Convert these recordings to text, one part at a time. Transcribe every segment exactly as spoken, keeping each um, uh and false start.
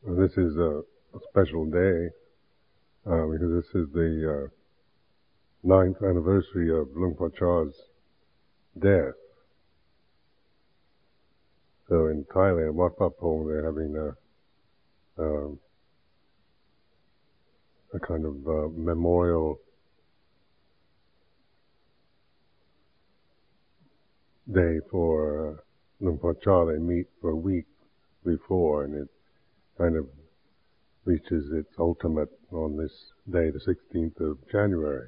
Well, this is a, a special day uh, because this is the uh, ninth anniversary of Luang Por Chah's death. So in Thailand, Wat Pah Pong, they're having a um, a kind of uh, memorial day for uh, Luang Por Chah. They meet for a week before, and it kind of reaches its ultimate on this day, the sixteenth of January.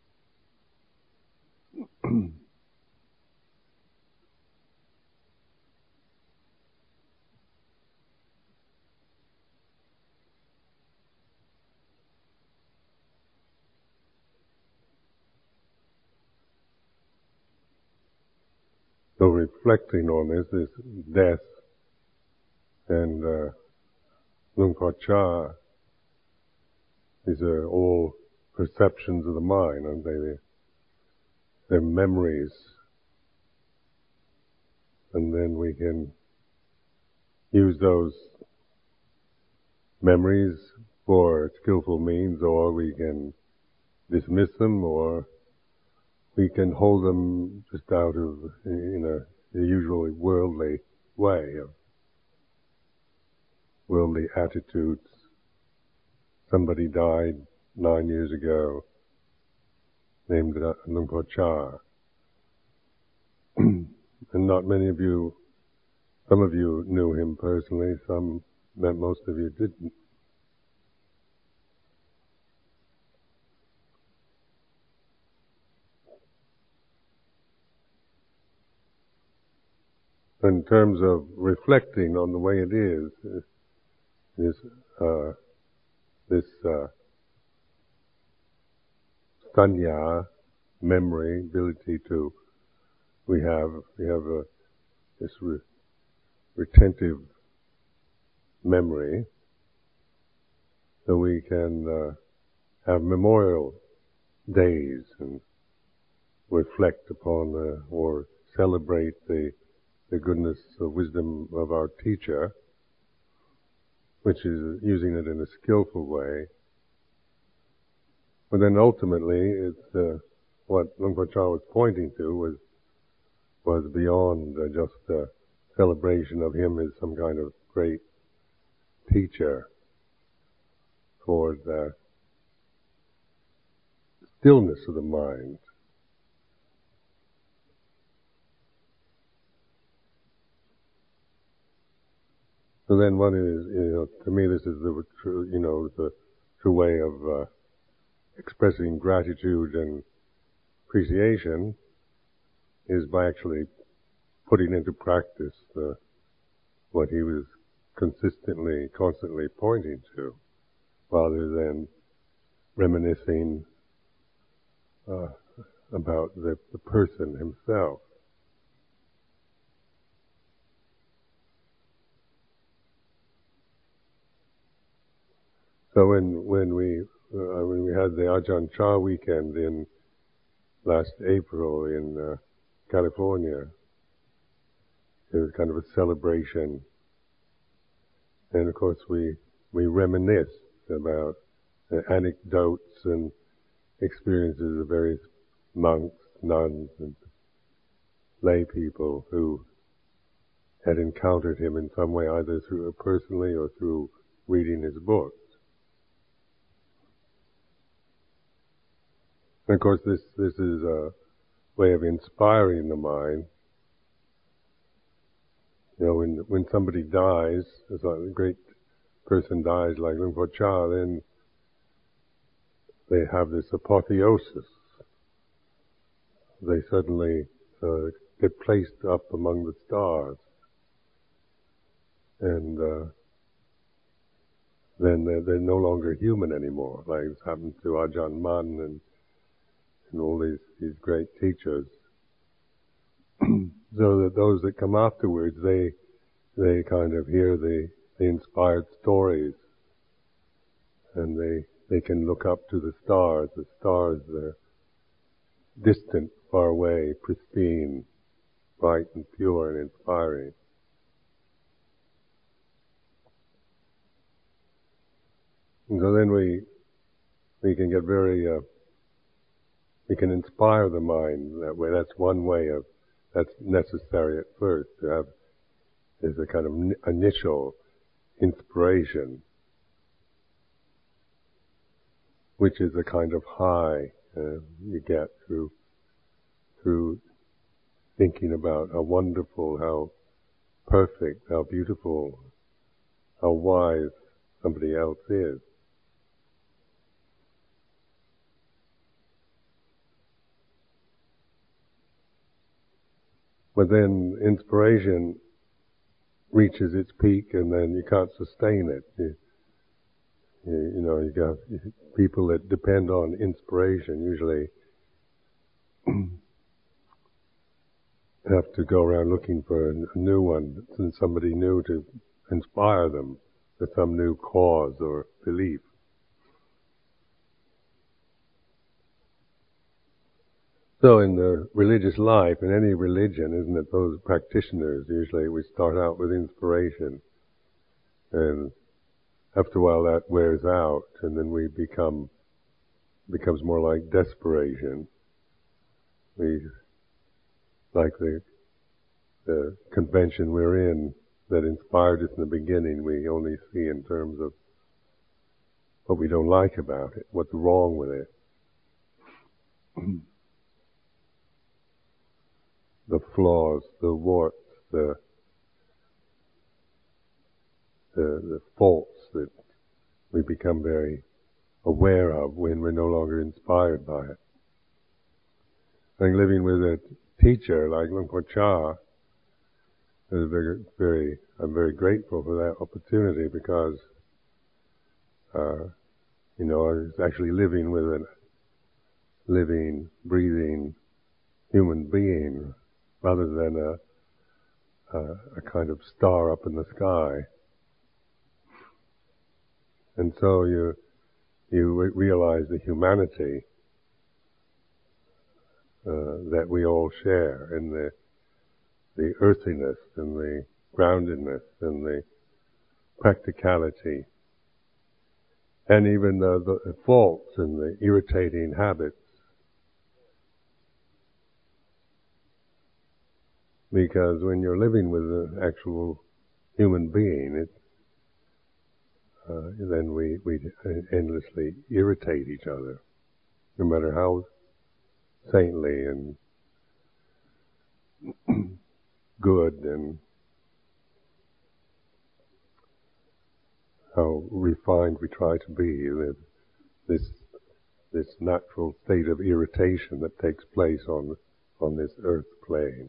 So reflecting on this, this death, and uh, Luang Por Chah, these are all perceptions of the mind, aren't they? They're memories. And then we can use those memories for skillful means, or we can dismiss them, or we can hold them just out of, in a, a usually worldly way, of worldly attitudes. Somebody died nine years ago, named Luang Por Chah. And not many of you, some of you knew him personally, some, most of you didn't. In terms of reflecting on the way it is, this, uh, this, uh, sanya, memory, ability to, we have, we have a, this re- retentive memory, so we can uh, have memorial days and reflect upon the, or celebrate the, the goodness, the wisdom of our teacher, which is using it in a skillful way. But then ultimately, it's uh, what Luang Por Chah was pointing to was was beyond uh, just a celebration of him as some kind of great teacher for the stillness of the mind. So then, what is, you know, to me, this is the true, you know, the true way of uh, expressing gratitude and appreciation is by actually putting into practice the, what he was consistently, constantly pointing to, rather than reminiscing uh, about the, the person himself. So when when we uh, when we had the Ajahn Chah weekend in last April in uh, California, it was kind of a celebration, and of course we we reminisced about the anecdotes and experiences of various monks, nuns, and lay people who had encountered him in some way, either through personally or through reading his books. And of course, this this is a way of inspiring the mind. You know, when when somebody dies, as a great person dies, like Luang Por Chah, then they have this apotheosis. They suddenly uh, get placed up among the stars, and uh, then they're, they're no longer human anymore, like it's happened to Ajahn Mun and and all these these great teachers. So that those that come afterwards, they they kind of hear the, the inspired stories, and they they can look up to the stars. The stars are distant, far away, pristine, bright and pure and inspiring. And so then we we can get very, uh, we can inspire the mind that way. That's one way of, that's necessary at first, to have, is a kind of initial inspiration, which is a kind of high uh, you get through, through thinking about how wonderful, how perfect, how beautiful, how wise somebody else is. But then inspiration reaches its peak, and then you can't sustain it. You, you, you know, you got people that depend on inspiration usually have to go around looking for a new one, somebody new to inspire them with some new cause or belief. So in the religious life, in any religion, isn't it, those practitioners, usually we start out with inspiration, and after a while that wears out, and then we become, becomes more like desperation. We, like the, the convention we're in that inspired us in the beginning, we only see in terms of what we don't like about it, what's wrong with it. The flaws, the warts, the, the the faults that we become very aware of when we're no longer inspired by it. I think living with a teacher like Luang Por Chah is very, very, I'm very grateful for that opportunity, because, uh, you know, I was actually living with a living, breathing human being, rather than a, a, a kind of star up in the sky. And so you you re- realize the humanity uh, that we all share, and the the earthiness, and the groundedness, and the practicality, and even the, the faults and the irritating habits. Because when you're living with an actual human being, it, uh, then we, we endlessly irritate each other, no matter how saintly and good and how refined we try to be. This this natural state of irritation that takes place on on this earth plane.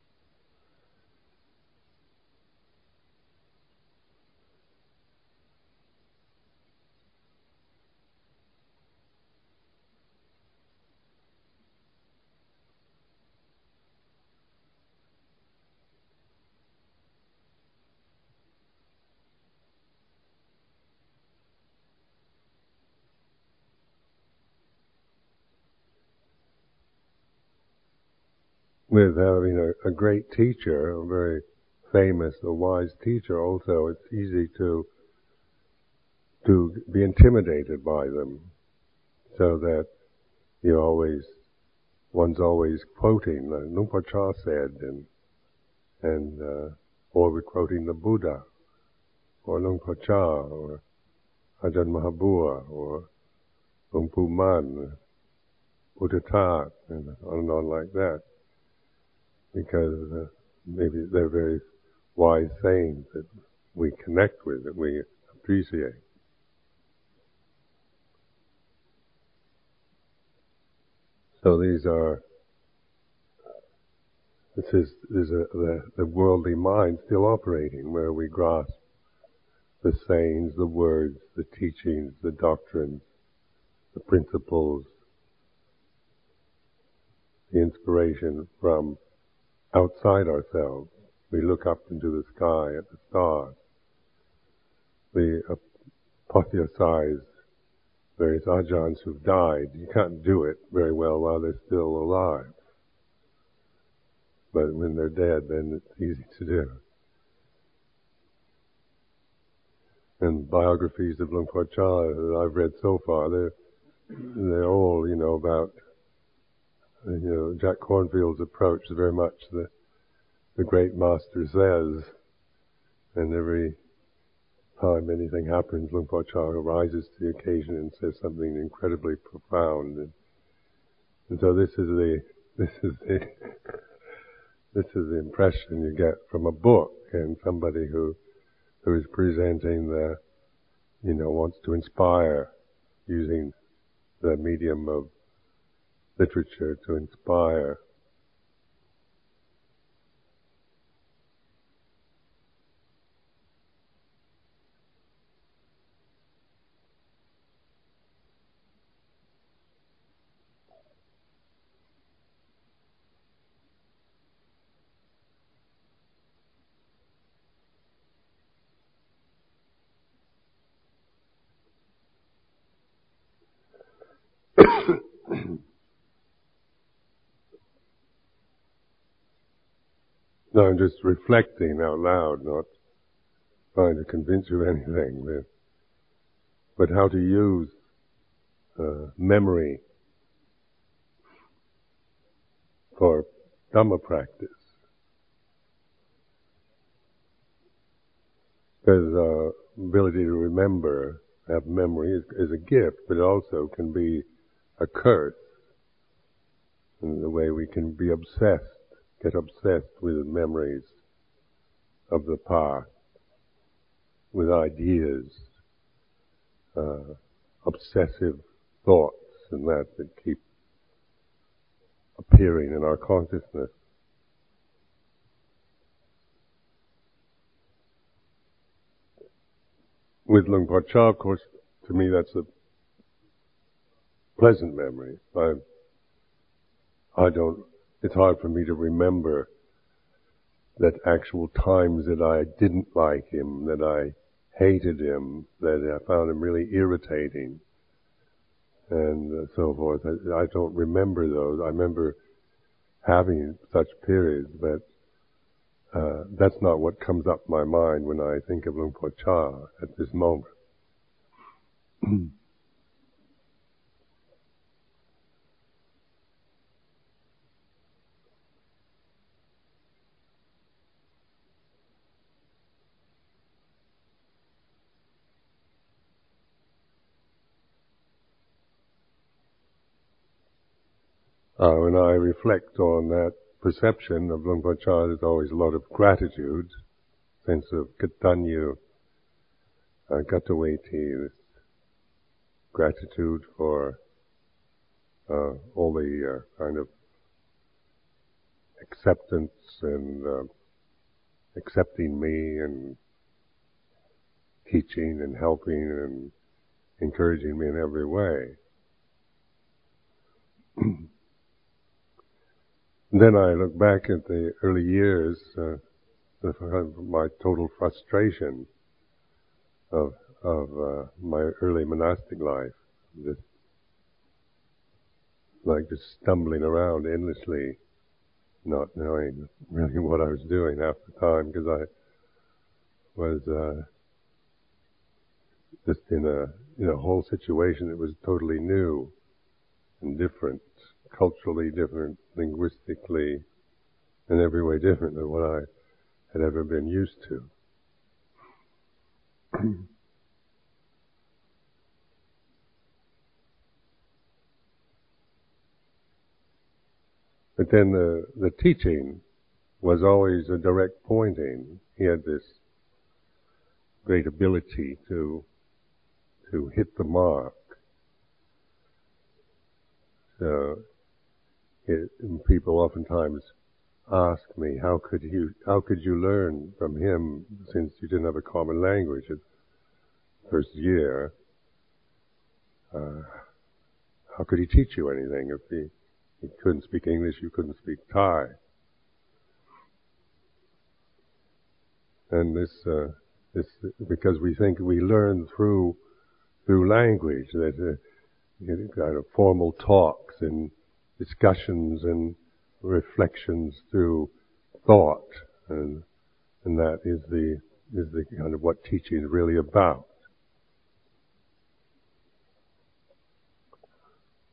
With having a, a great teacher, a very famous, a wise teacher also, it's easy to to be intimidated by them, so that you always, one's always quoting, like Luang Por Chah said, and and uh, or we're quoting the Buddha, or Luang Por Chah, or Ajahn Mahabua, or Luang Pu Man, Buddha Tat, and on and on like that. Because uh, maybe they're very wise sayings that we connect with, that we appreciate. So these are, this is, is a, the, the worldly mind still operating, where we grasp the sayings, the words, the teachings, the doctrines, the principles, the inspiration from outside ourselves. We look up into the sky at the stars. We apotheosize various ajahns who've died. You can't do it very well while they're still alive. But when they're dead, then it's easy to do. and biographies of Luang Por Chah that I've read so far, they're, they're all, you know, about, you know, Jack Cornfield's approach is very much the, the great master says, and every time anything happens, Luang Por Chah rises to the occasion and says something incredibly profound. And, and so this is the, this is the, this is the impression you get from a book and somebody who, who is presenting the, you know, wants to inspire using the medium of literature to inspire. No, I'm just reflecting out loud, not trying to convince you of anything, but how to use uh, memory for Dhamma practice. Because uh, ability to remember, have memory is, is a gift, but it also can be a curse in the way we can be obsessed, get obsessed with memories of the past, with ideas, uh, obsessive thoughts and that that keep appearing in our consciousness. With Luang Por Chah, of course, to me that's a pleasant memory. I, I don't, it's hard for me to remember that actual times that I didn't like him, that I hated him, that I found him really irritating, and uh, so forth. I, I don't remember those. I remember having such periods, but uh, that's not what comes up in my mind when I think of Luang Por Chah at this moment. Uh, when I reflect on that perception of Luang Por Chah, there's always a lot of gratitude, sense of katanyu, uh, gataweti, this gratitude for uh, all the uh, kind of acceptance and uh, accepting me and teaching and helping and encouraging me in every way. Then I look back at the early years, uh, my total frustration of of uh, my early monastic life, just like just stumbling around endlessly, not knowing really what I was doing half the time, because I was uh, just in a in a whole situation that was totally new and different, culturally different, linguistically, in every way different than what I had ever been used to. But then the, the teaching was always a direct pointing. He had this great ability to to hit the mark. So it, people oftentimes ask me, how could you how could you learn from him since you didn't have a common language at first year? Uh, how could he teach you anything if he, he couldn't speak English, you couldn't speak Thai? And this uh, this because we think we learn through through language, that uh, you know, kind of formal talks and discussions and reflections through thought, and and that is the is the kind of what teaching is really about.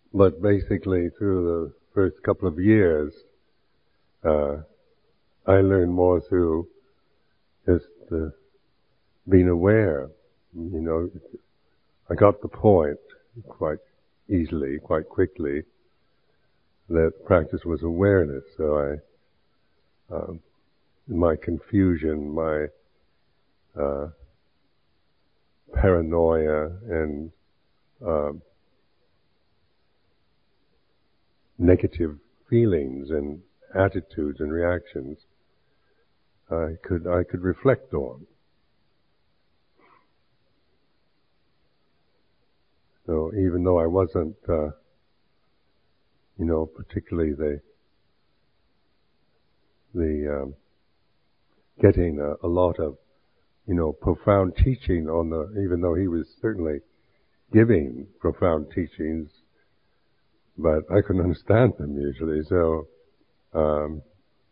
but basically through the first couple of years, uh, I learned more through just uh, being aware. You know, I got the point quite easily, quite quickly, that practice was awareness. So I, um, my confusion, my uh, paranoia, and uh, negative feelings and attitudes and reactions, I could I could reflect on. So even though I wasn't, uh, you know, particularly the the um, getting a, a lot of, you know, profound teaching on the, even though he was certainly giving profound teachings, but I couldn't understand them usually. So, um,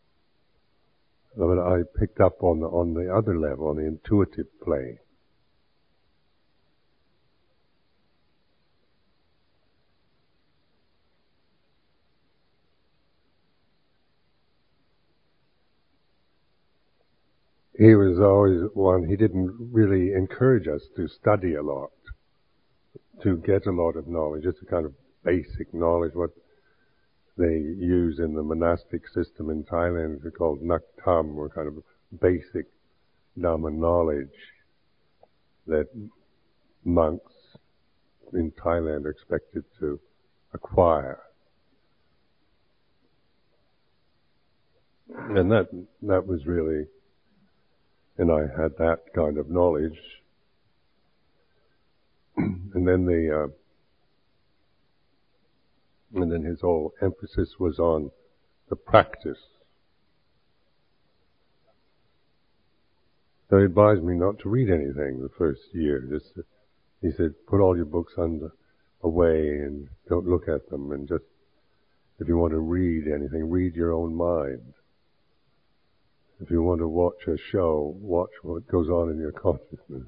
but I picked up on the on the other level, on the intuitive plane. He was always one, he didn't really encourage us to study a lot, to get a lot of knowledge, just a kind of basic knowledge, what they use in the monastic system in Thailand is called Nak Tham, or kind of basic Dhamma knowledge that monks in Thailand are expected to acquire. And that that was really, and I had that kind of knowledge. And then the, uh, and then his whole emphasis was on the practice. So he advised me not to read anything the first year. Just, he said, put all your books under, away and don't look at them, and just, if you want to read anything, read your own mind. If you want to watch a show, watch what goes on in your consciousness.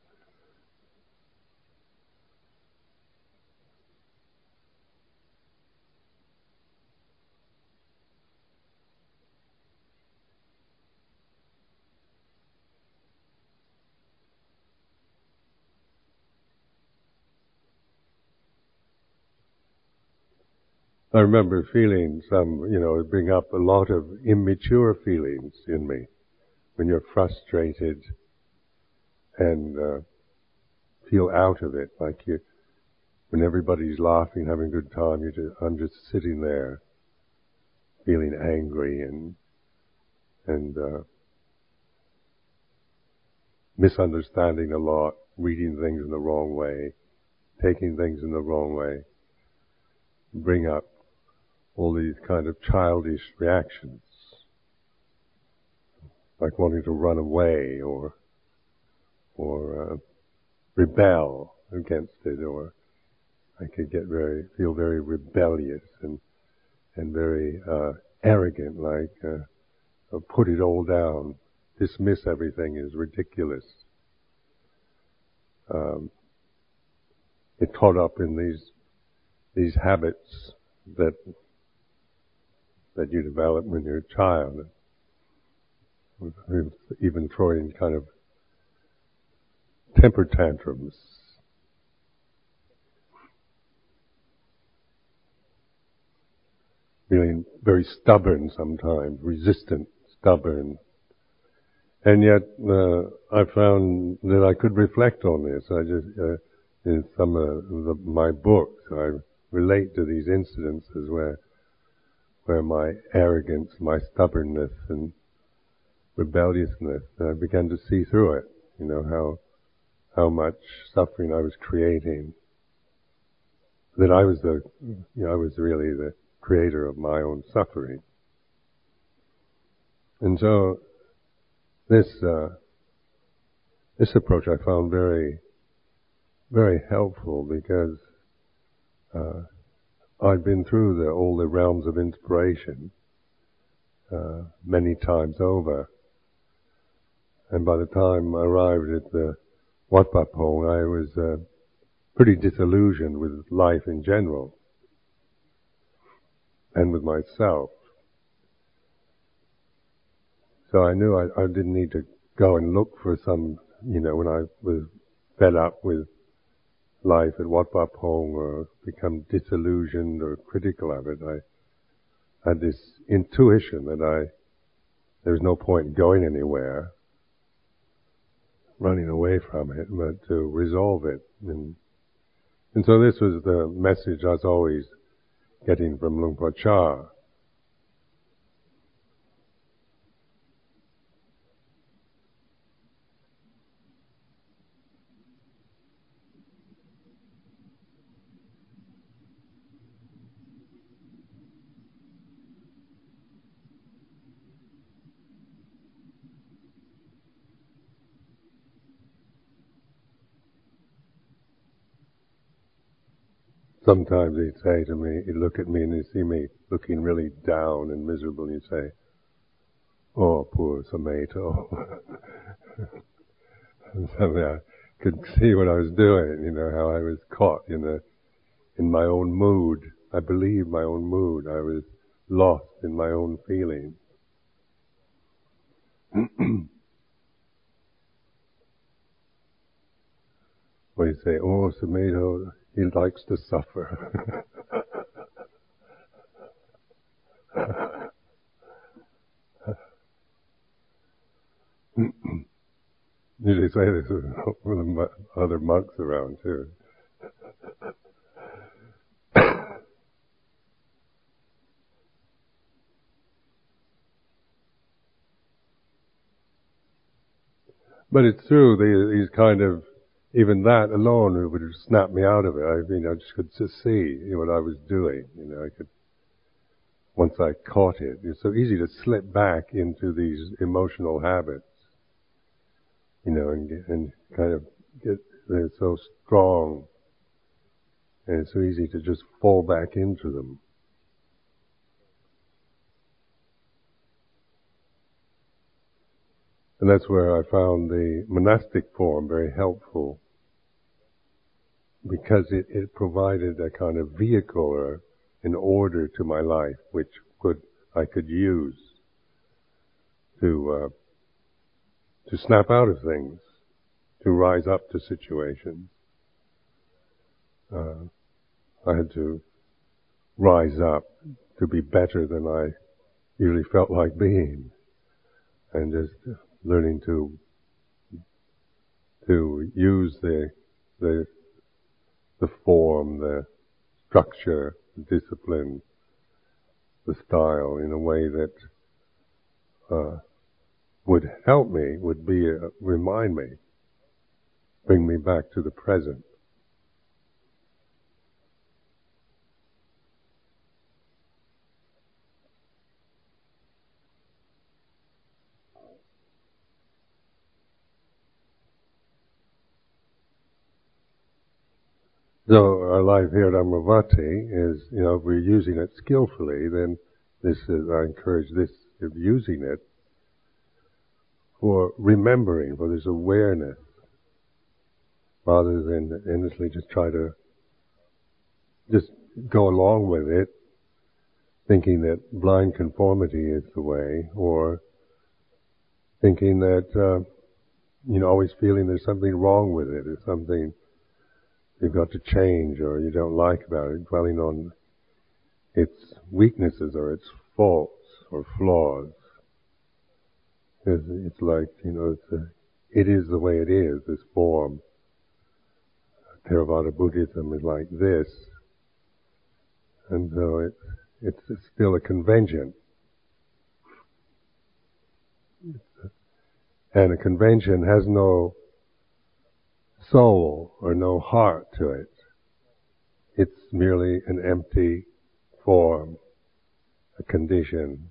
I remember feeling some, you know, bring up a lot of immature feelings in me when you're frustrated and uh, feel out of it, like you, when everybody's laughing, having a good time, you just, I'm just sitting there feeling angry and and uh, misunderstanding a lot, reading things in the wrong way, taking things in the wrong way, bring up all these kind of childish reactions, like wanting to run away or or uh, rebel against it, or I could get very feel very rebellious and and very uh, arrogant, like uh, put it all down, dismiss everything as ridiculous. Um, get caught up in these these habits that that you develop when you're a child, even throwing kind of temper tantrums. Feeling very stubborn sometimes, resistant, stubborn. And yet, uh, I found that I could reflect on this. I just, uh, in some of the, my books, I relate to these incidences where where my arrogance, my stubbornness and rebelliousness, I began to see through it, you know, how how much suffering I was creating. That I was the, you know, I was really the creator of my own suffering. And so this uh, this approach I found very, very helpful, because uh, I'd been through the, all the realms of inspiration uh, many times over, and by the time I arrived at the Wat Pah Pong, I was uh, pretty disillusioned with life in general. and with myself. So I knew I, I didn't need to go and look for some, you know, when I was fed up with life at Wat Pah Pong or become disillusioned or critical of it. I had this intuition that I there was no point going anywhere, running away from it, but to resolve it. And, and so this was the message I was always getting from Luang Por Chah. Sometimes he'd say to me, he'd look at me and he'd see me looking really down and miserable, and he'd say, "Oh, poor Sumedho." And suddenly I could see what I was doing, you know, how I was caught in the, in my own mood. I believed my own mood. I was lost in my own feelings. When you say, "Oh, Sumedho, he likes to suffer." Usually say this with the other monks around too. But it's true, these kind of, even that alone would snap me out of it. I mean, I just could just see what I was doing. You know, I could, once I caught it, it's so easy to slip back into these emotional habits. You know, and, and kind of get, they're so strong, and it's so easy to just fall back into them. And that's where I found the monastic form very helpful, because it, it provided a kind of vehicle or an order to my life, which could I could use to uh, to snap out of things, to rise up to situations. Uh, I had to rise up to be better than I usually felt like being, and just learning to to use the the the form, the structure, the discipline, the style in a way that uh, would help me, would be a, remind me, bring me back to the present. So our life here at Amaravati is, you know, if we're using it skillfully, then this is, I encourage this, of using it for remembering, for this awareness, rather than endlessly just try to just go along with it, thinking that blind conformity is the way, or thinking that, uh, you know, always feeling there's something wrong with it, or something you've got to change or you don't like about it, dwelling on its weaknesses or its faults or flaws. It's, it's like, you know, it's a, it is the way it is, this form. Theravada Buddhism is like this. And so it's, it's, it's still a convention. And a convention has no soul or no heart to it. It's merely an empty form, a condition.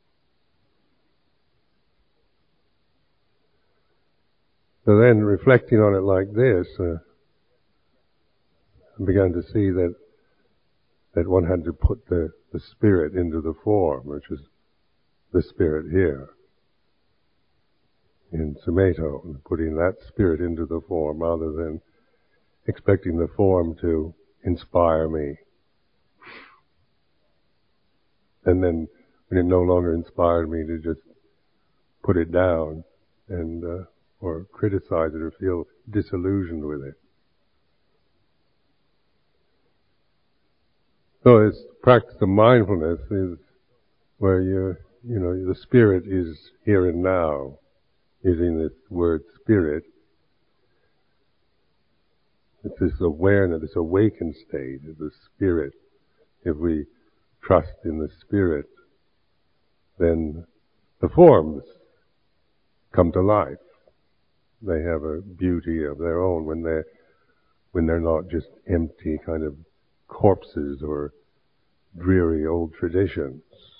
So then, reflecting on it like this, uh, I began to see that that one had to put the, the spirit into the form, which is the spirit here in Sumedho, putting that spirit into the form rather than expecting the form to inspire me. And then when it no longer inspired me to just put it down and uh, or criticize it or feel disillusioned with it. So this practice of mindfulness is where you you know the spirit is here and now, using this word spirit. It's this awareness, this awakened state of the spirit. If we trust in the spirit, then the forms come to life. They have a beauty of their own when they're, when they're not just empty kind of corpses or dreary old traditions.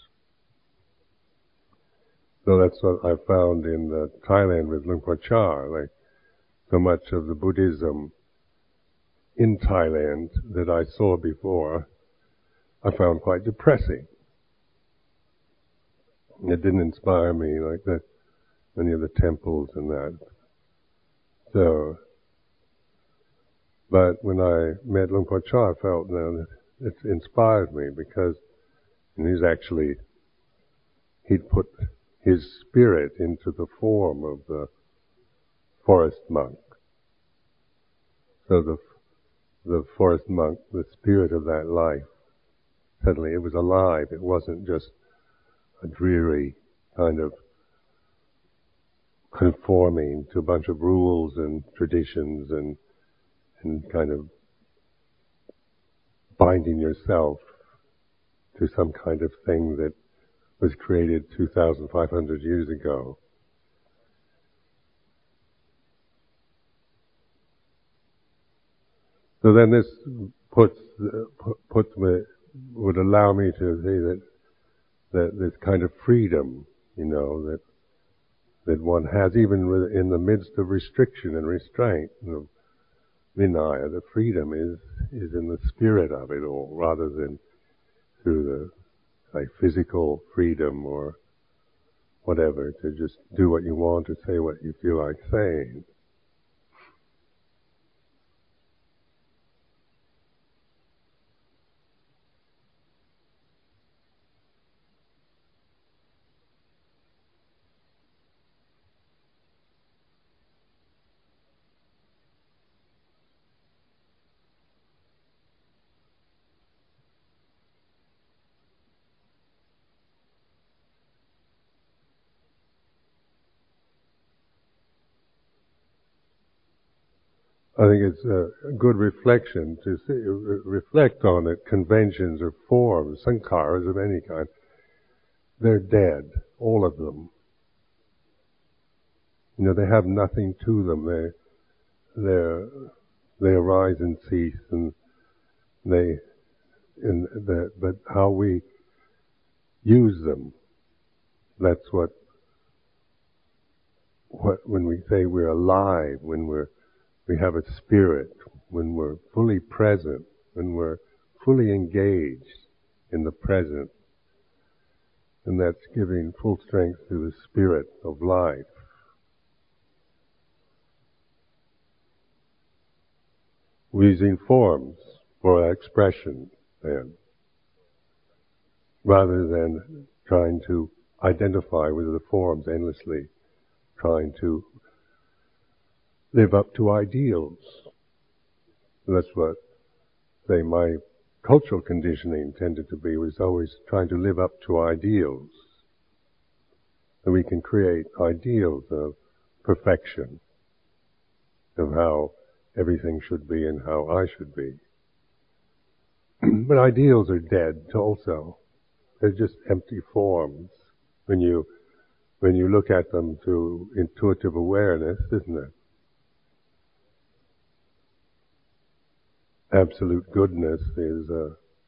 So that's what I found in uh, Thailand with Luang Por Chah. Like, so much of the Buddhism in Thailand that I saw before, I found quite depressing. It didn't inspire me like that, many of the temples and that. So, but when I met Luang Por Chah, I felt you know, that it inspired me because and he's actually, he'd put his spirit into the form of the forest monk. So the the forest monk, the spirit of that life, suddenly it was alive. It wasn't just a dreary kind of conforming to a bunch of rules and traditions and and kind of binding yourself to some kind of thing that was created two thousand five hundred years ago. So then this puts puts me would allow me to see that that this kind of freedom, you know, that that one has even in the midst of restriction and restraint, you know, Vinaya, the freedom is is in the spirit of it all, rather than through the like physical freedom or whatever, to just do what you want or say what you feel like saying. I think it's a good reflection to see, reflect on it. Conventions or forms, sankharas of any kind, they're dead, all of them. You know, they have nothing to them. They, they, they arise and cease, and they, in the, but how we use them, that's what, what when we say we're alive, when we're we have a spirit, when we're fully present, when we're fully engaged in the present, and that's giving full strength to the spirit of life. We're using forms for expression then, rather than trying to identify with the forms endlessly, trying to live up to ideals. And that's what, say, my cultural conditioning tended to be, was always trying to live up to ideals. And we can create ideals of perfection, of how everything should be and how I should be. But ideals are dead also. They're just empty forms when you, when you look at them through intuitive awareness, isn't it? Absolute goodness is uh,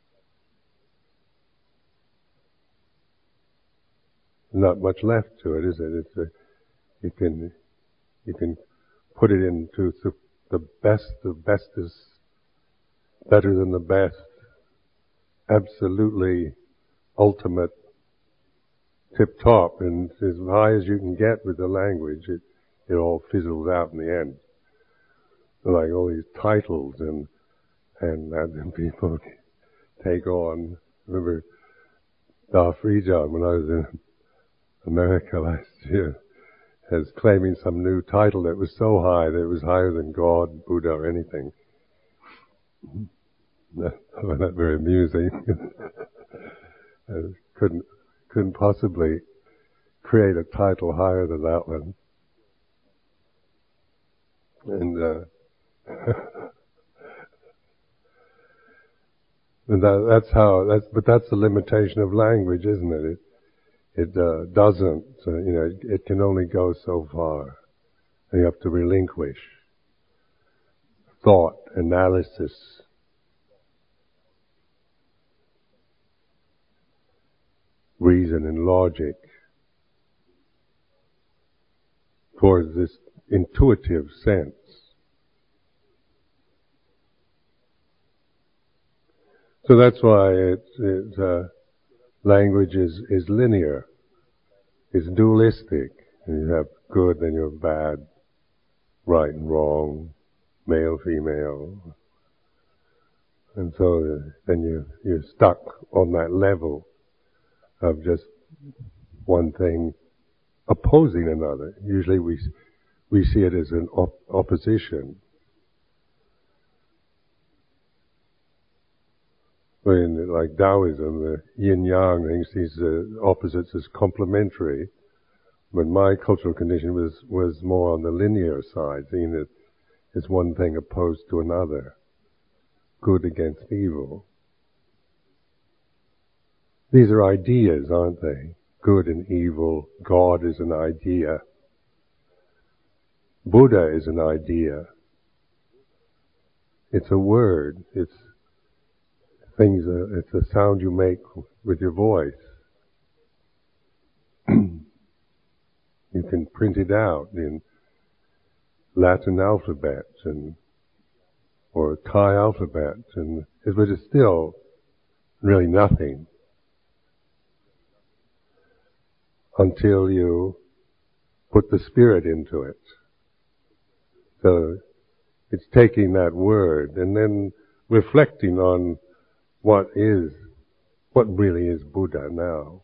not much left to it, is it? It's a, you can you can put it into the best of best is better than the best, absolutely ultimate, tip top, and as high as you can get with the language, it it all fizzles out in the end. Like all these titles and. And that then people take on. Remember, Darfrijan, when I was in America last year, as claiming some new title that was so high that it was higher than God, Buddha, or anything. I found that very amusing. I couldn't couldn't possibly create a title higher than that one. And uh, and that, that's how that's but that's the limitation of language, isn't it? It it uh, doesn't uh, you know it, it can only go so far. And you have to relinquish thought, analysis, reason and logic towards this intuitive sense. So that's why it, it, uh, language is, is linear, it's dualistic. And you have good, then you have bad, right and wrong, male, female. And so uh, then you, you're stuck on that level of just one thing opposing another. Usually we we see it as an op- opposition. In like Taoism, the yin-yang thinks these uh, opposites as complementary, but my cultural condition was, was more on the linear side, seeing it as one thing opposed to another, good against evil. These are ideas, aren't they? Good and evil, God is an idea. Buddha is an idea. It's a word. It's things. Uh, it's a sound you make with your voice. You can print it out in Latin alphabet and or Thai alphabet, and but it's still really nothing until you put the spirit into it. So it's taking that word and then reflecting on what is, what really is Buddha now.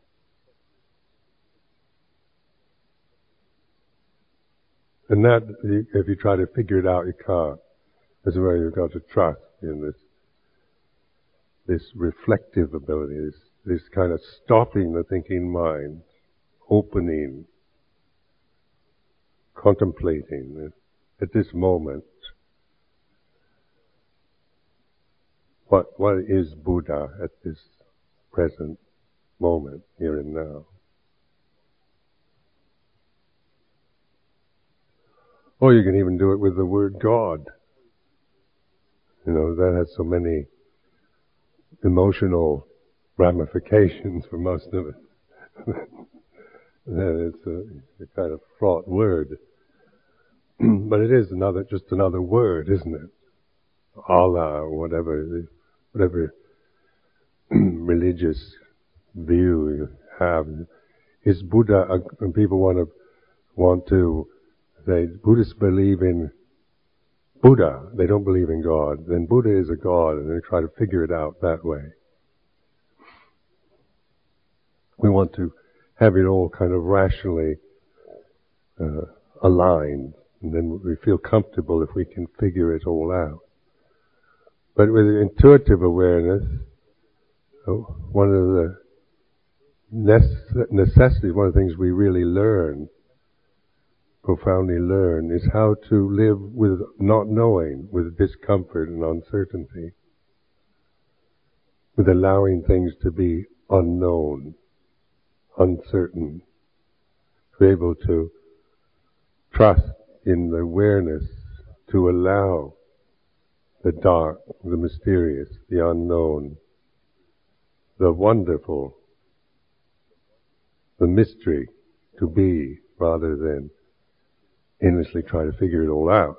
And that, if you try to figure it out, you can't. That's where you've got to trust in this, this reflective ability, this, this kind of stopping the thinking mind, opening, contemplating at this moment. What, what is Buddha at this present moment, here and now? Or you can even do it with the word God. You know, that has so many emotional ramifications for most of us. That it's a, a kind of fraught word. But it is another, just another word, isn't it? Allah, or whatever, whatever religious view you have. Is Buddha, and people want to, want to say, Buddhists believe in Buddha, they don't believe in God, then Buddha is a God, and they try to figure it out that way. We want to have it all kind of rationally uh, aligned, and then we feel comfortable if we can figure it all out. But with intuitive awareness, one of the necessities, one of the things we really learn, profoundly learn, is how to live with not knowing, with discomfort and uncertainty, with allowing things to be unknown, uncertain, to be able to trust in the awareness, to allow the dark, the mysterious, the unknown, the wonderful, the mystery to be, rather than endlessly try to figure it all out.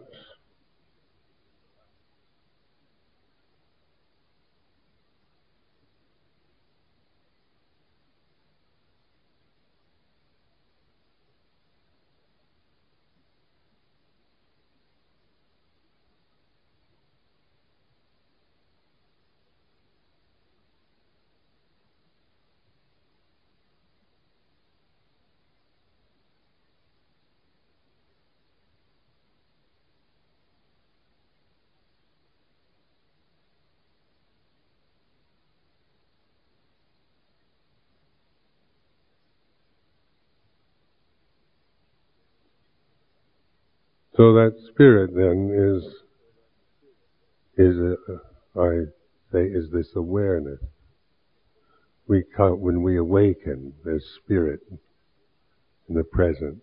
So that spirit then is, is a, I say, is this awareness. We come, when we awaken, there's spirit in the present.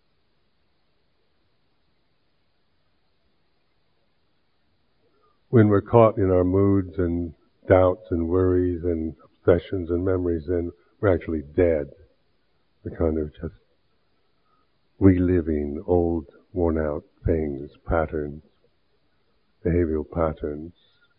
When we're caught in our moods and doubts and worries and obsessions and memories, then we're actually dead. We're kind of just reliving old, worn-out things, patterns, behavioral patterns.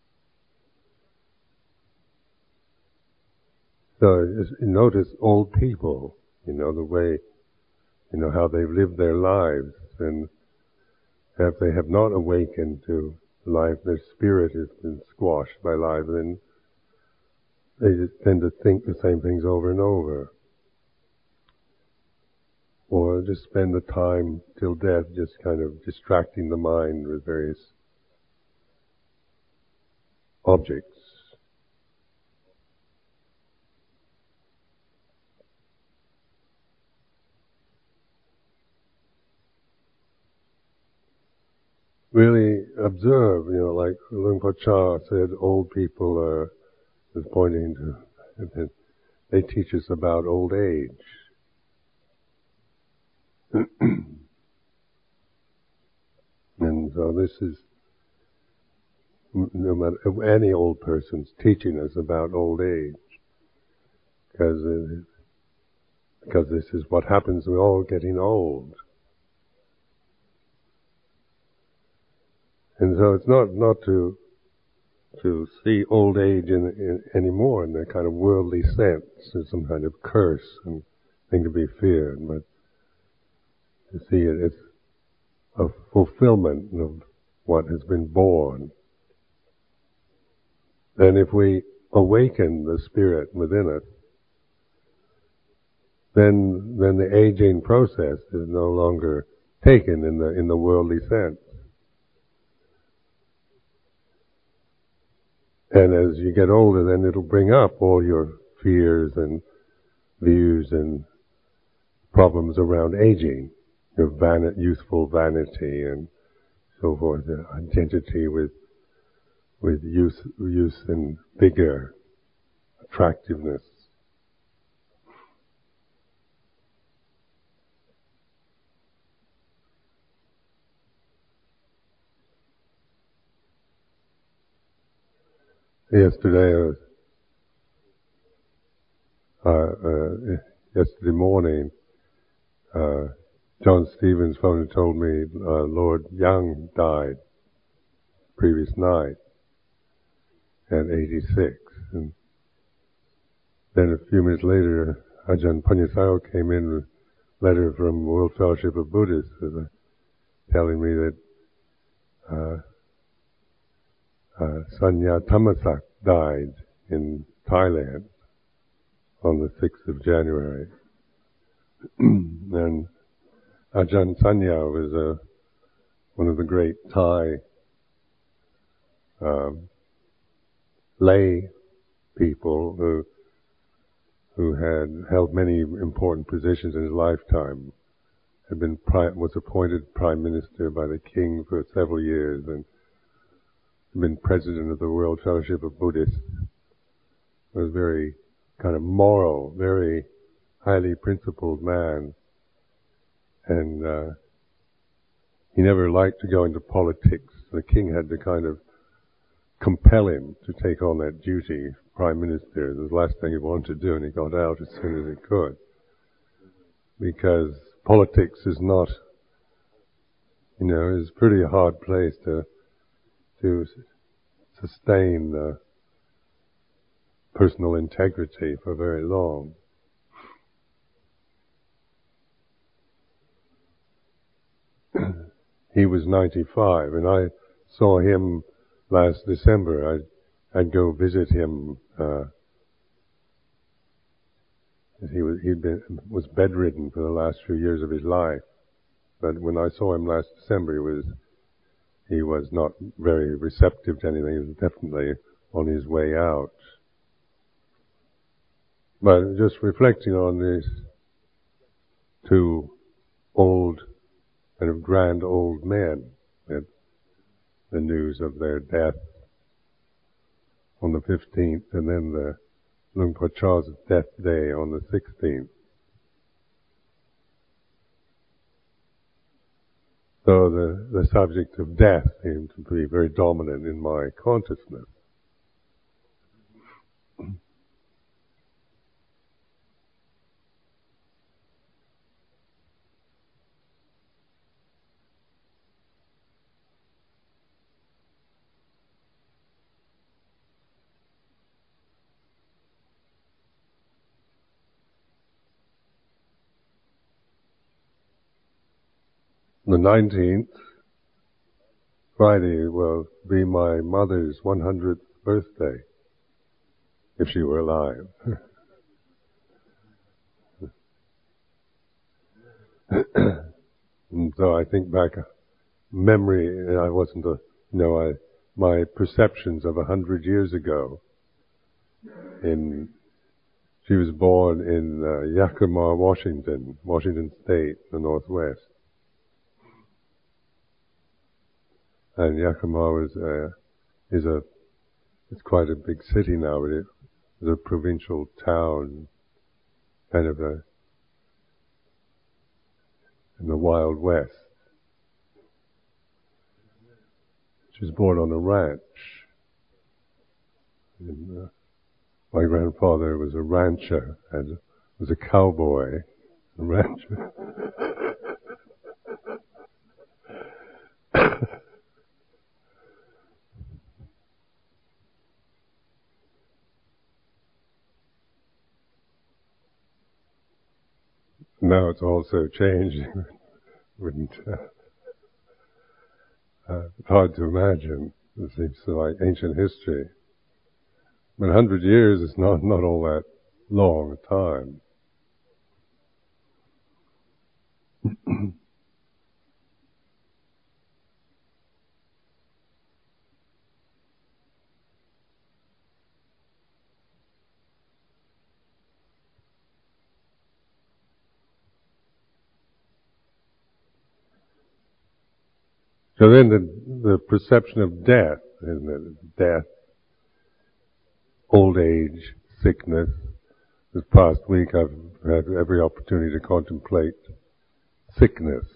So just notice old people, you know, the way, you know, how they've lived their lives, and if they have not awakened to life, their spirit has been squashed by life, then they just tend to think the same things over and over. Or just spend the time till death just kind of distracting the mind with various objects. Really observe, you know, like Luang Por Chah said, old people are, is pointing to, they teach us about old age. And so this is, no matter, any old person's teaching us about old age. Because, uh, because this is what happens, we're all getting old. And so it's not, not to, to see old age in, in, anymore in the kind of worldly sense, as some kind of curse and thing to be feared, but to see it as a fulfillment of what has been born. And if we awaken the spirit within us, then, then the aging process is no longer taken in the, in the worldly sense. And as you get older, then it'll bring up all your fears and views and problems around aging, your van- youthful vanity and so forth, the identity with with youth, youth and vigor, attractiveness. Yesterday, I was, uh, uh, yesterday morning, uh, John Stevens phoned and told me uh, Lord Young died previous night at eighty-six. And then a few minutes later, Ajahn Panyasayo came in with a letter from World Fellowship of Buddhists uh, telling me that uh, uh, Sanya Thammasak died in Thailand on the sixth of January. And Ajahn Sanya was uh, one of the great Thai um, lay people who who had held many important positions in his lifetime. Had been prime, was appointed prime minister by the king for several years, and had been president of the World Fellowship of Buddhists. Was very kind of moral, very highly principled man, and uh, he never liked to go into politics. The king had to kind of compel him to take on that duty, prime minister. It was the last thing he wanted to do, and he got out as soon as he could. Because politics is not, you know, it's a pretty hard place to to sustain uh, personal integrity for very long. He was ninety-five, and I saw him last December. I'd, I'd go visit him. Uh, he was he'd been was bedridden for the last few years of his life, but when I saw him last December, he was he was not very receptive to anything. He was definitely on his way out. But just reflecting on these two old kind of grand old men, and the news of their death on the fifteenth, and then the Luang Por Chah's death day on the sixteenth. So the, the subject of death seemed to be very dominant in my consciousness. The nineteenth, Friday, will be my mother's one hundredth birthday, if she were alive. And so I think back, memory, I wasn't a, you know, I, my perceptions of a hundred years ago, in, she was born in uh, Yakima, Washington, Washington State, the Northwest. And Yakima is a, is a, it's quite a big city now, but it was a provincial town, kind of a, in the Wild West. She was born on a ranch. And, uh, my grandfather was a rancher and was a cowboy, a rancher. Now it's also changing. Wouldn't, uh, uh, it's hard to imagine. It seems like ancient history. But a hundred years is not, not all that long a time. So then the, the perception of death, isn't it? Death, old age, sickness. This past week I've had every opportunity to contemplate sickness.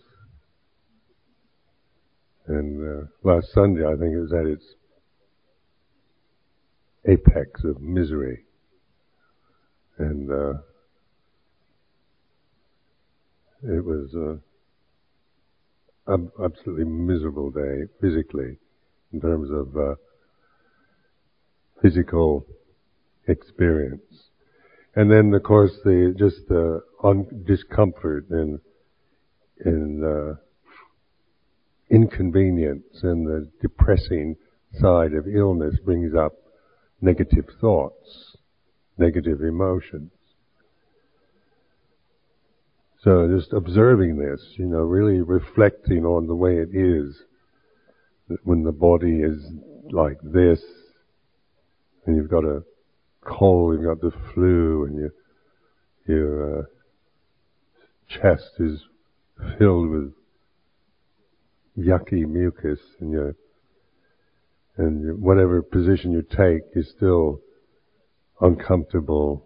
And uh, last Sunday I think it was at its apex of misery. And uh, it was a absolutely miserable day physically, in terms of uh, physical experience. And then, of course, the just the un- discomfort and and uh, inconvenience and the depressing side of illness brings up negative thoughts, negative emotions. So just observing this, you know, really reflecting on the way it is, that when the body is like this, and you've got a cold, you've got the flu, and your your uh, chest is filled with yucky mucus, and your and your, whatever position you take is still uncomfortable.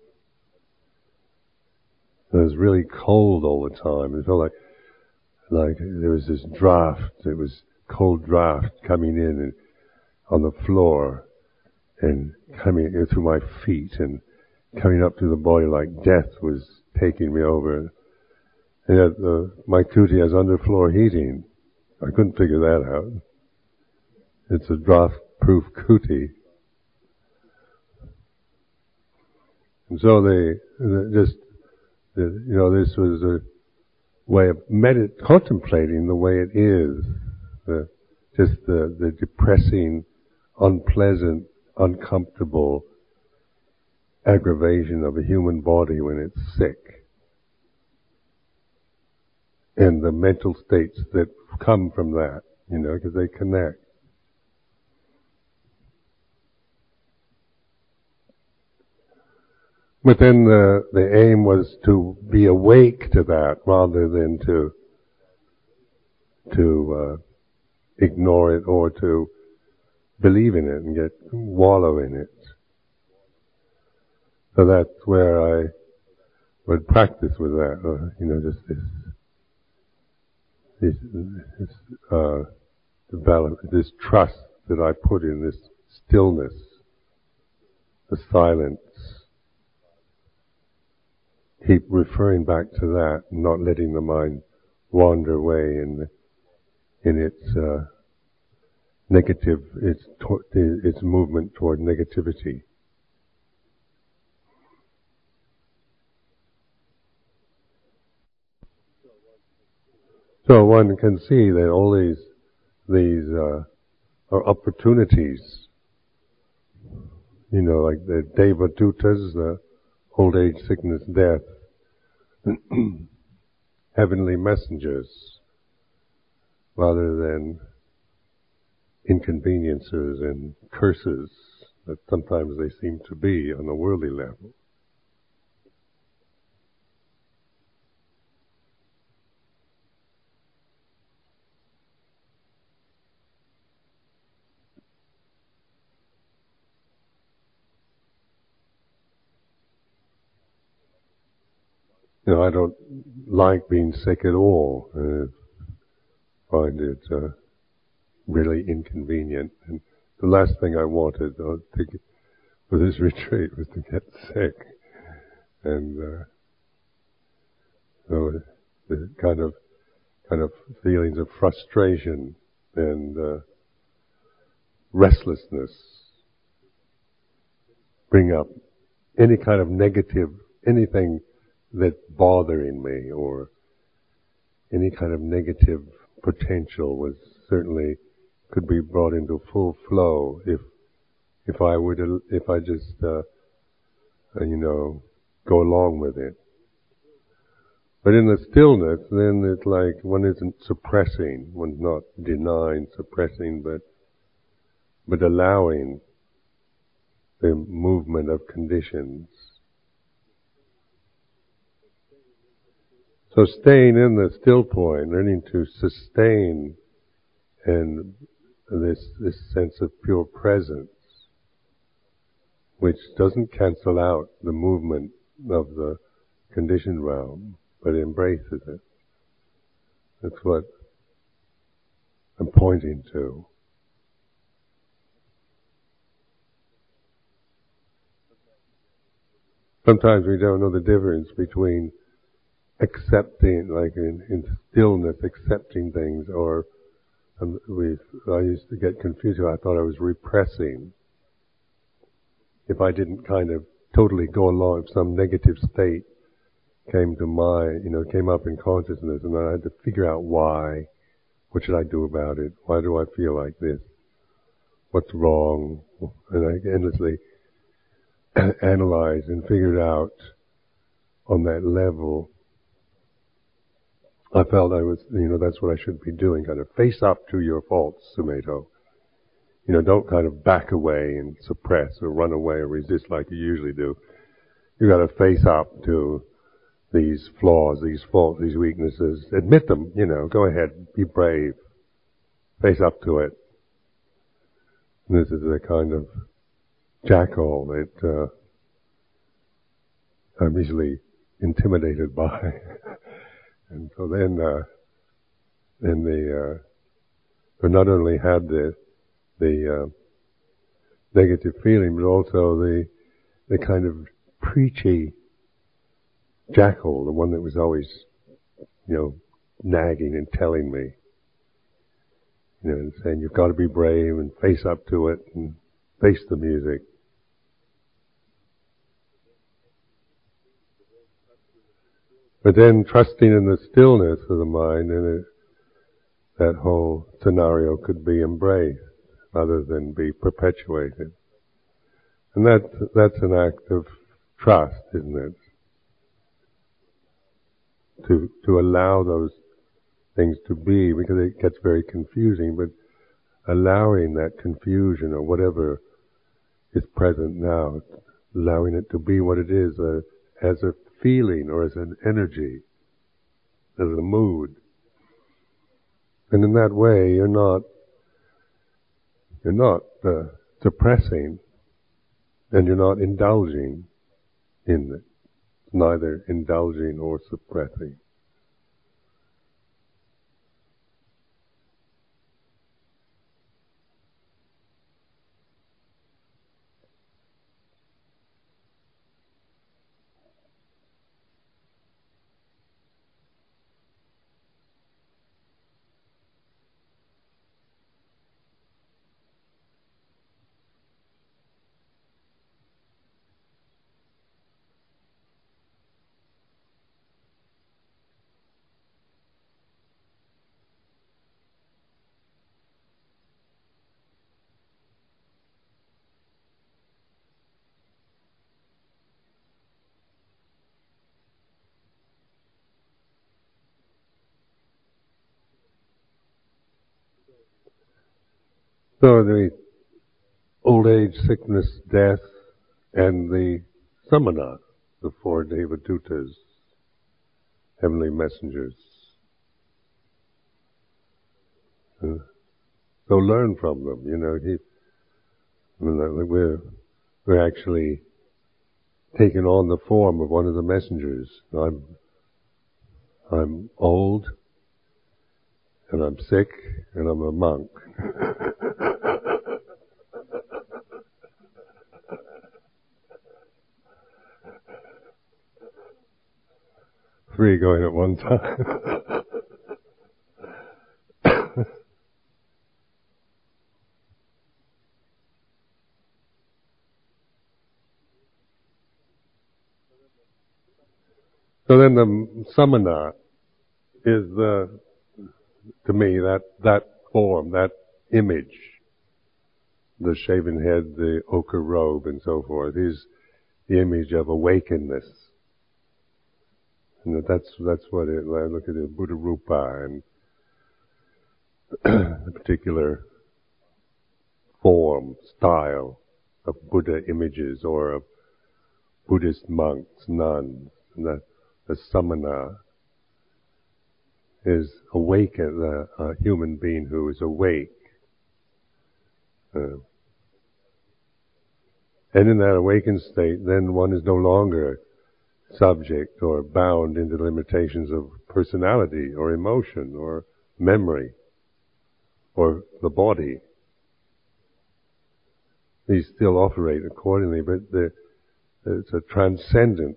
It was really cold all the time. It felt like like there was this draft. It was cold draft coming in and on the floor and coming through my feet and coming up through the body like death was taking me over. And yet uh, my kuti has underfloor heating. I couldn't figure that out. It's a draft-proof kuti. And so they, they just, they, you know, this was a way of medit- contemplating the way it is, the, just the, the depressing, unpleasant, uncomfortable aggravation of a human body when it's sick, and the mental states that come from that, you know, because they connect. But then the, the aim was to be awake to that rather than to to uh, ignore it or to believe in it and get wallow in it. So that's where I would practice with that, or, you know, just this, this, this uh, develop, this trust that I put in this stillness, the silence. Keep referring back to that, not letting the mind wander away in in its uh, negative, its to, its movement toward negativity. So one can see that all these these uh, are opportunities. You know, like the Devadutas, the old age, sickness, death, heavenly messengers, rather than inconveniences and curses that sometimes they seem to be on a worldly level. You know, I don't like being sick at all. I find it uh, really inconvenient. And the last thing I wanted uh, to get, for this retreat was to get sick. And uh, so the kind of kind of feelings of frustration and uh, restlessness bring up any kind of negative, anything that's bothering me, or any kind of negative potential was certainly could be brought into full flow if if I were to if I just uh, you know go along with it. But in the stillness, then it's like one isn't suppressing, one's not denying, suppressing, but but allowing the movement of conditions. So staying in the still point, learning to sustain and this this sense of pure presence, which doesn't cancel out the movement of the conditioned realm, but embraces it. That's what I'm pointing to. Sometimes we don't know the difference between accepting, like in, in stillness, accepting things, or um, we. I used to get confused. I thought I was repressing. If I didn't kind of totally go along, if some negative state came to mind, you know, came up in consciousness, and I had to figure out why. What should I do about it? Why do I feel like this? What's wrong? And I endlessly analyzed and figured out on that level. I felt I was, you know, that's what I should be doing, kind of face up to your faults, Sumedho. You know, don't kind of back away and suppress or run away or resist like you usually do. You got to face up to these flaws, these faults, these weaknesses. Admit them, you know, go ahead, be brave. Face up to it. And this is the kind of jackal that uh, I'm easily intimidated by. And so then, uh, then the, uh, I not only had the, the, uh, negative feeling, but also the, the kind of preachy jackal, the one that was always, you know, nagging and telling me, you know, and saying you've got to be brave and face up to it and face the music. But then trusting in the stillness of the mind, and it, that whole scenario could be embraced rather than be perpetuated. And that's, that's an act of trust, isn't it? To, to allow those things to be, because it gets very confusing, but allowing that confusion or whatever is present now, allowing it to be what it is, uh, as a feeling or as an energy, as a mood, And in that way, you're not, you're not uh, suppressing, and you're not indulging in it. Neither indulging or suppressing. So the old age, sickness, death, and the samana, the four Devadutas, heavenly messengers. Uh, so learn from them. You know, he, we're we're actually taking on the form of one of the messengers. I'm I'm old, and I'm sick, and I'm a monk. Three going at one time. So then the samana is the, to me, that, that form, that image, the shaven head, the ochre robe and so forth, is the image of awakenedness. And that's, that's what it, I look at the Buddha Rupa and the particular form, style of Buddha images or of Buddhist monks, nuns, and that the samana is awakened, a, a human being who is awake. Uh, and in that awakened state, then one is no longer subject or bound into the limitations of personality or emotion or memory or the body. These still operate accordingly, but the, it's a transcendence.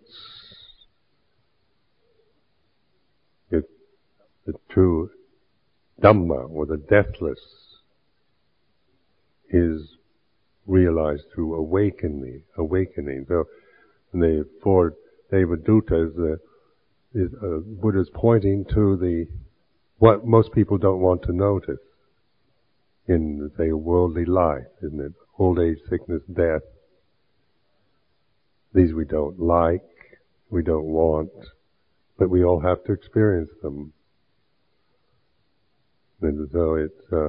It, the true Dhamma, or the deathless, is realized through awakening. Awakening. So, in the four Devadutas, the is, uh, Buddha's pointing to the what most people don't want to notice in, say, worldly life, isn't it? Old age, sickness, death. These we don't like, we don't want, but we all have to experience them. And so it's uh,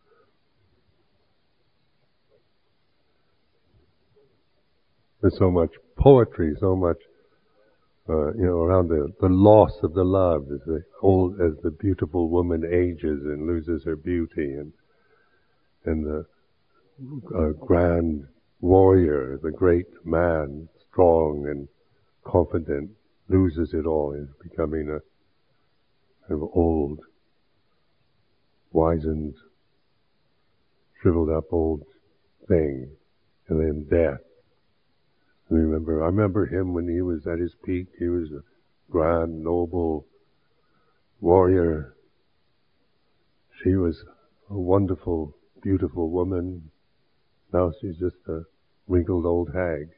there's so much poetry, so much uh, you know, around the, the loss of the loved, as the old, as the beautiful woman ages and loses her beauty, and and the uh, grand warrior, the great man, strong and confident, loses it all, is becoming a kind of old, wizened, shriveled up old thing, and then death. I remember, I remember him when he was at his peak. He was a grand, noble warrior. She was a wonderful, beautiful woman. Now she's just a wrinkled old hag.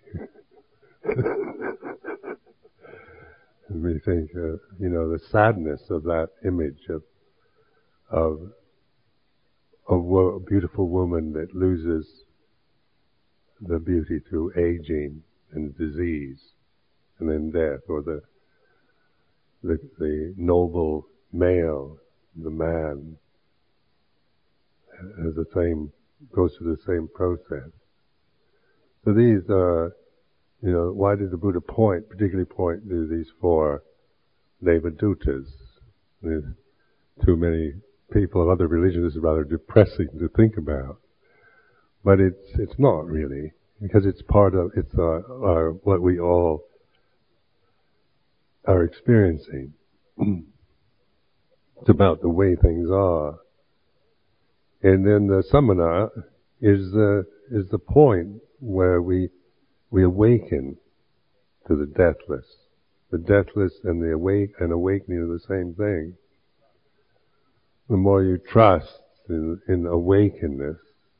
And we think, uh, you know, the sadness of that image of of of a beautiful woman that loses the beauty through aging and disease, and then death, or the the, the noble male, the man, has the same, goes through the same process. So these are, you know, why did the Buddha point, particularly point to these four Devadutas? There's too many people of other religions is rather depressing to think about. But it's it's not really, because it's part of, it's uh, our, what we all are experiencing. It's about the way things are. And then the samana is the, is the point where we, we awaken to the deathless. The deathless and the awake and awakening are the same thing. The more you trust in, in awakenness,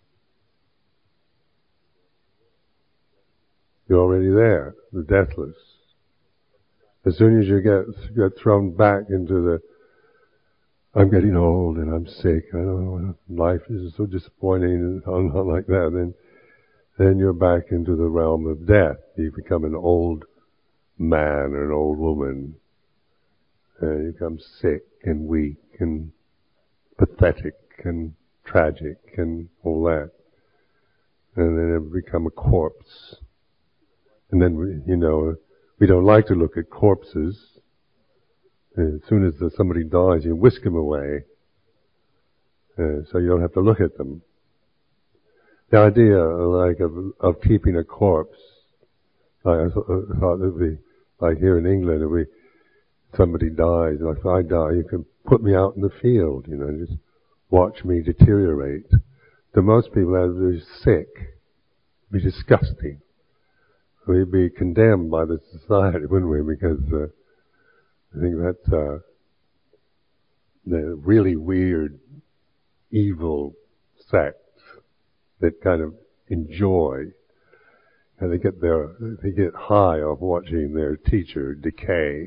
you're already there, the deathless. As soon as you get get thrown back into the, I'm getting old and I'm sick, I don't know, life is so disappointing and not like that, then then you're back into the realm of death. You become an old man or an old woman, and you become sick and weak and pathetic and tragic and all that, and then you become a corpse. And then, we, you know, we don't like to look at corpses. As soon as somebody dies, you whisk them away, uh, so you don't have to look at them. The idea, like, of, of keeping a corpse, like, I thought it would be, like here in England, if we, somebody dies, like if I die, you can put me out in the field, you know, and just watch me deteriorate. To most people, that would be sick, be disgusting. We'd be condemned by the society, wouldn't we? Because uh, I think that's uh, the really weird, evil sect that kind of enjoy, and they get their, they get high off watching their teacher decay.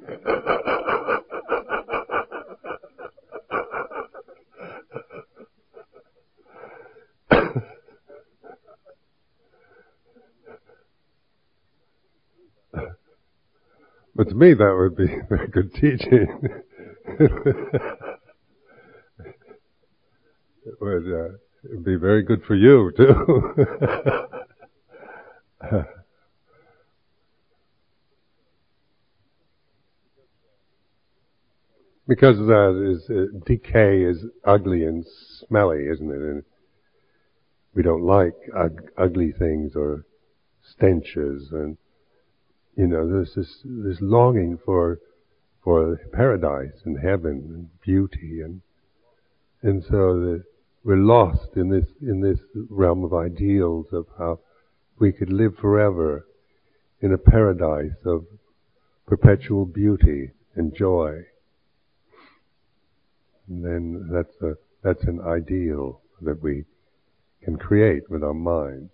But to me, that would be very good teaching. It would uh, it'd be very good for you, too. Because that is, uh, decay is ugly and smelly, isn't it? And we don't like ug- ugly things or stenches, and you know, there's this, this longing for, for paradise and heaven and beauty, and, and so the, we're lost in this, in this realm of ideals of how we could live forever in a paradise of perpetual beauty and joy. And then that's a, that's an ideal that we can create with our mind.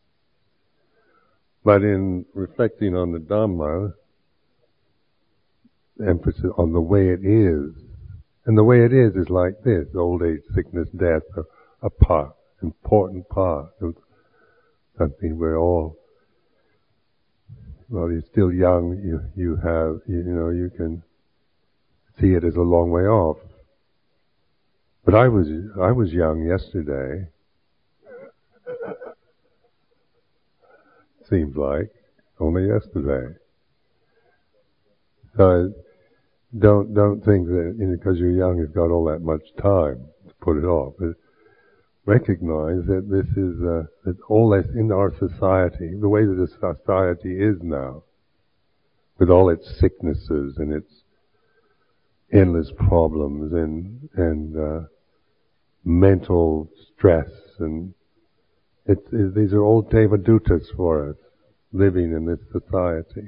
But in reflecting on the Dhamma, emphasis on the way it is. And the way it is is like this: old age, sickness, death are a part, important part of something we're all, well, you're still young, you, you have, you, you know, you can see it as a long way off. But I was, I was young yesterday. Seems like only yesterday. So don't don't think that, you know, because you're young, you've got all that much time to put it off. But recognize that this is uh, that all that's in our society, the way that the society is now, with all its sicknesses and its endless problems and and uh, mental stress, and It's, it, these are all devadutas for us, living in this society.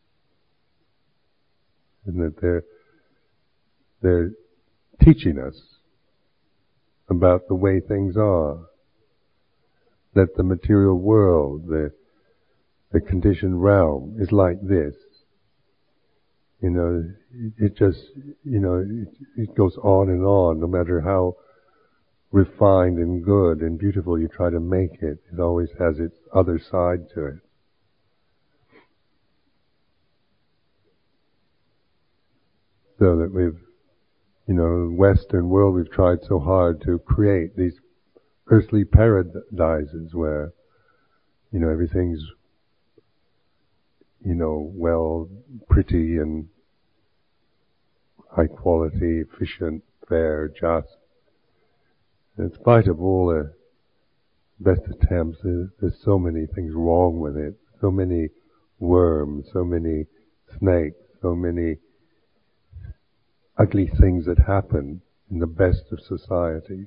And that they're, they're teaching us about the way things are. That the material world, the, the conditioned realm is like this. You know, it just, you know, it, it goes on and on, no matter how refined and good and beautiful you try to make it, it always has its other side to it. So that we've, you know, Western world, we've tried so hard to create these earthly paradises where, you know, everything's, you know, well, pretty and high quality, efficient, fair, just. In spite of all the best attempts, there's, there's so many things wrong with it, so many worms, so many snakes, so many ugly things that happen in the best of societies.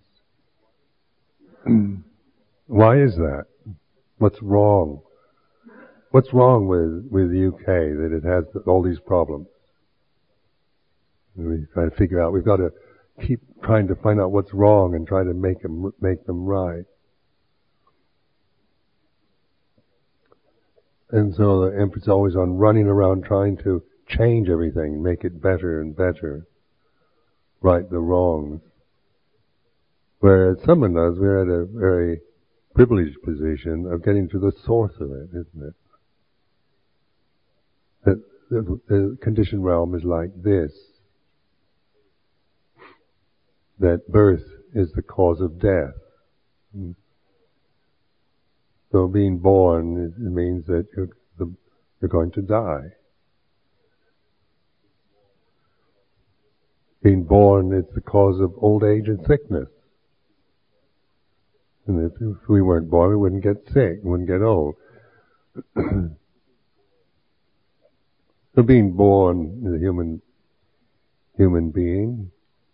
Why is that? What's wrong? What's wrong with, with the U K that it has all these problems? And we try to figure out, we've got to keep trying to find out what's wrong and try to make them, make them right. And so the emphasis is always on running around trying to change everything, make it better and better, right the wrongs. Whereas samanas, we're at a very privileged position of getting to the source of it, isn't it? That the, the conditioned realm is like this. That birth is the cause of death. So being born, it means that you're, the, you're going to die. Being born is the cause of old age and sickness. And if, if we weren't born, we wouldn't get sick, we wouldn't get old. So being born as a human, human being,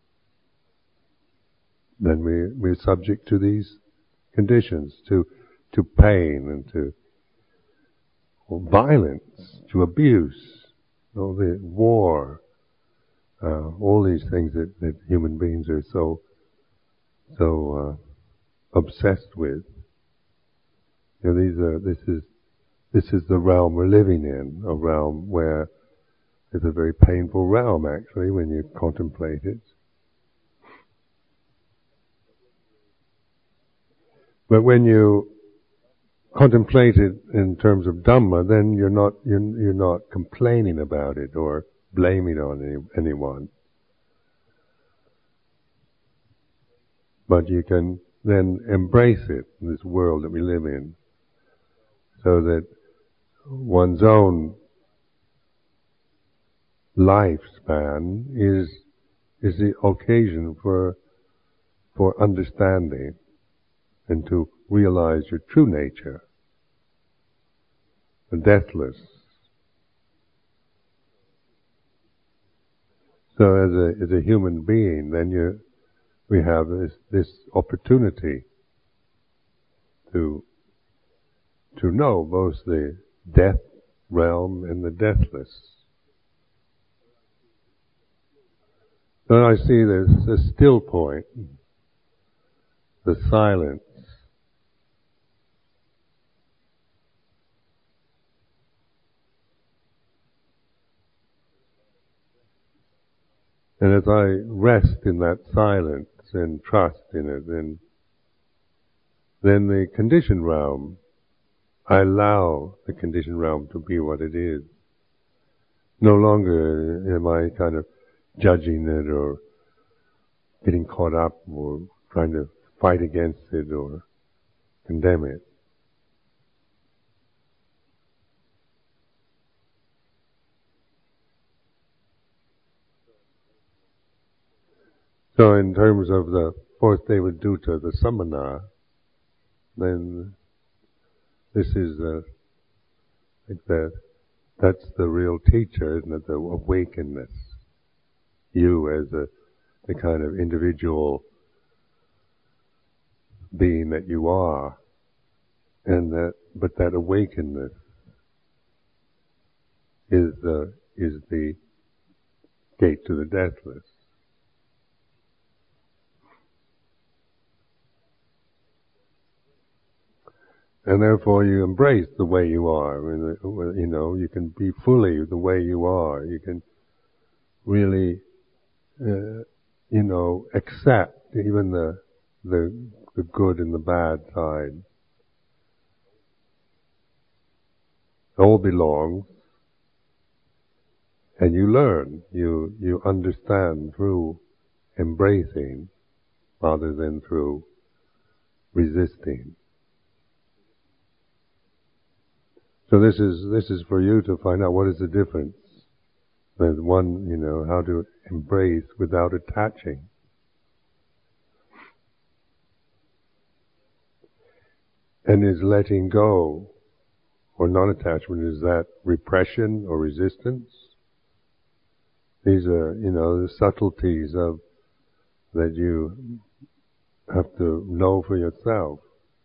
then we, we're subject to these conditions, to, to pain and to violence, to abuse, all the war, uh, all these things that, that human beings are so, so, uh, obsessed with. You know, these are, this is, this is the realm we're living in, a realm where it's a very painful realm actually when you contemplate it. But when you contemplate it in terms of Dhamma, then you're not, you're, you're not complaining about it or blaming on any, anyone. But you can then embrace it in this world that we live in, so that one's own lifespan is is the occasion for for understanding and to realize your true nature, the deathless. So as a as a human being, then you we have this this opportunity to to know both the death realm and the deathless. Then I see this the still point, the silence. And as I rest in that silence and trust in it, then, then the conditioned realm, I allow the conditioned realm to be what it is. No longer am I kind of judging it or getting caught up or trying to fight against it or condemn it. So in terms of the fourth Devadutta, the samana, then this is the, like that, that's the real teacher, isn't it? The awakenedness. You as a, the kind of individual being that you are. And that, but that awakenedness is the, is the gate to the deathless. And therefore you embrace the way you are. I mean, you know, you can be fully the way you are. You can really, uh, you know, accept even the, the, the good and the bad side. It all belongs. And you learn, you, you understand through embracing rather than through resisting. So this is, this is for you to find out what is the difference. There's one, you know, how to embrace without attaching. And is letting go or non-attachment, is that repression or resistance? These are, you know, the subtleties of that you have to know for yourself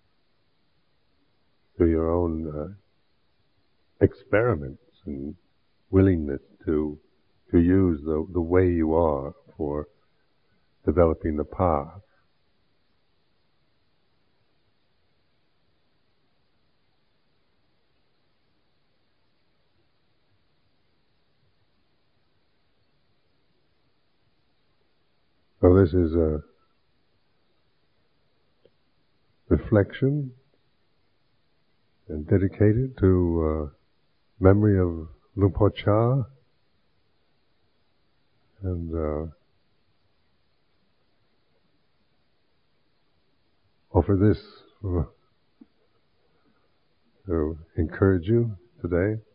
through your own uh, experiments and willingness to to use the the way you are for developing the path. So this is a reflection and dedicated to uh, memory of Luang Por Chah, and uh, offer this uh, to encourage you today.